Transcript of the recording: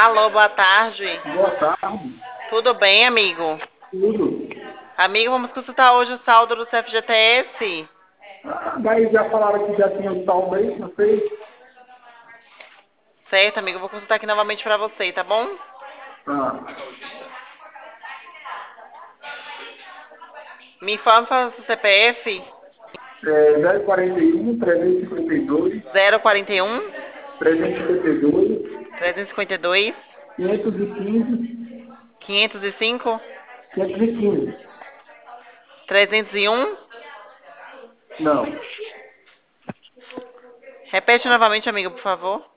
Alô, boa tarde. Boa tarde. Tudo bem, amigo? Tudo. Amigo, vamos consultar hoje o saldo do CFGTS. Daí já falaram que já tinha o saldo aí, não sei. Certo, amigo, vou consultar aqui novamente pra você, tá bom? Ah, Me informa o seu CPF. 041, 352, 041 352, 352 515, 505 515. 301. Não. Repete novamente, amigo, por favor.